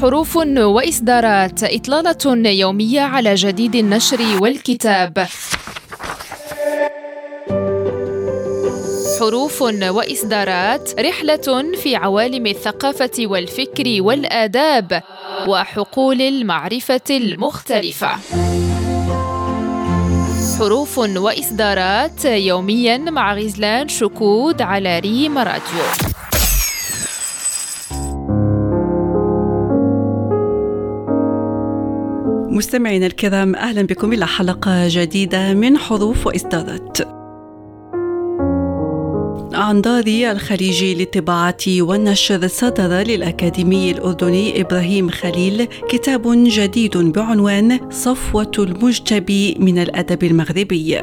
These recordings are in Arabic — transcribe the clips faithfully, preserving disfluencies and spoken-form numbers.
حروف وإصدارات، إطلالة يومية على جديد النشر والكتاب. حروف وإصدارات، رحلة في عوالم الثقافة والفكر والآداب وحقول المعرفة المختلفة. حروف وإصدارات يومياً مع غزلان شكود على ريم راديو. مستمعينا الكرام، أهلا بكم إلى حلقة جديدة من حروف وإصدارات. عن دار الخليجي للطباعة والنشر صدر للأكاديمي الأردني إبراهيم خليل كتاب جديد بعنوان صفوة المجتبي من الأدب المغربي.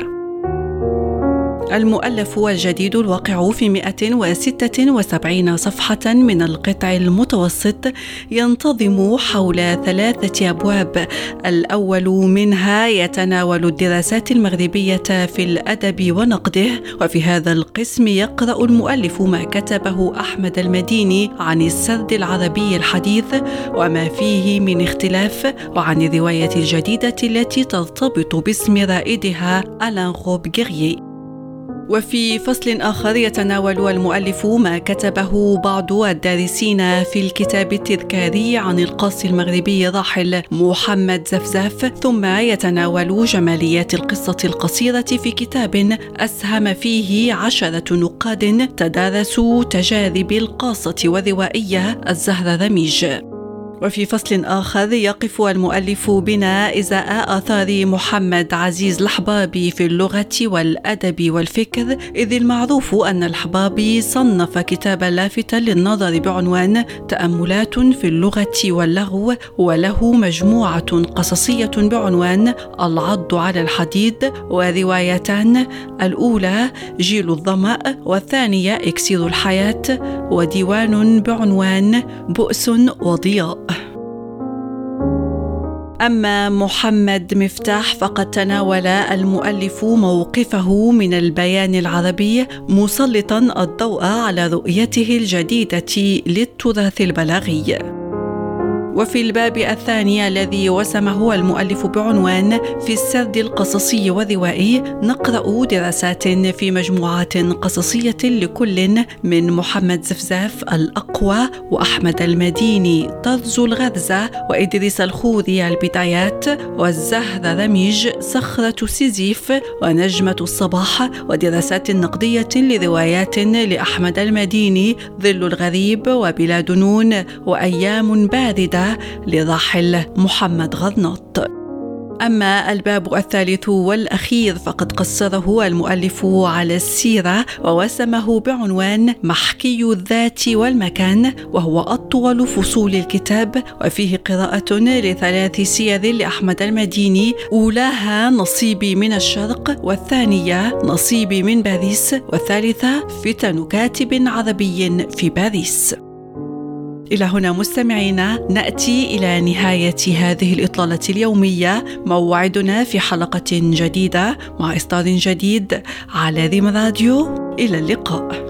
المؤلف الجديد الواقع في مئة وستة وسبعين صفحة من القطع المتوسط، ينتظم حول ثلاثة أبواب. الأول منها يتناول الدراسات المغربية في الأدب ونقده، وفي هذا القسم يقرأ المؤلف ما كتبه أحمد المديني عن السرد العربي الحديث وما فيه من اختلاف، وعن الرواية الجديدة التي ترتبط باسم رائدها ألان غوب غيري. وفي فصل آخر يتناول المؤلف ما كتبه بعض الدارسين في الكتاب التذكاري عن القاصي المغربي راحل محمد زفزاف، ثم يتناول جماليات القصة القصيرة في كتاب أسهم فيه عشرة نقاد تدارسوا تجارب القاصة والروائية الزهرة رميج. وفي فصل آخر يقف المؤلف بنا إزاء آثار محمد عزيز الحبابي في اللغة والأدب والفكر، إذ المعروف أن الحبابي صنف كتابا لافتا للنظر بعنوان تأملات في اللغة واللغو، وله مجموعة قصصية بعنوان العض على الحديد، وروايتان، الأولى جيل الظمأ والثانية إكسير الحياة، وديوان بعنوان بؤس وضياء. أما محمد مفتاح فقد تناول المؤلف موقفه من البيان العربي، مسلطاً الضوء على رؤيته الجديدة للتراث البلاغي. وفي الباب الثاني الذي وسمه المؤلف بعنوان في السرد القصصي والروائي، نقرأ دراسات في مجموعات قصصية لكل من محمد زفزاف الأقوى، وأحمد المديني طرز الغرزة، وإدريس الخوري البدايات، والزهر رميج صخرة سيزيف، ونجمة الصباح، ودراسات نقدية لروايات لأحمد المديني ظل الغريب وبلاد نون وأيام باردة لراحل محمد غرناط. أما الباب الثالث والأخير فقد قصره المؤلف على السيرة ووسمه بعنوان محكي الذات والمكان، وهو أطول فصول الكتاب، وفيه قراءة لثلاث سير لأحمد المديني، أولاها نصيبي من الشرق، والثانية نصيبي من باريس، والثالثة فتن كاتب عربي في باريس. إلى هنا مستمعينا نأتي إلى نهاية هذه الإطلالة اليومية. موعدنا في حلقة جديدة مع إصدار جديد على ريم راديو. إلى اللقاء.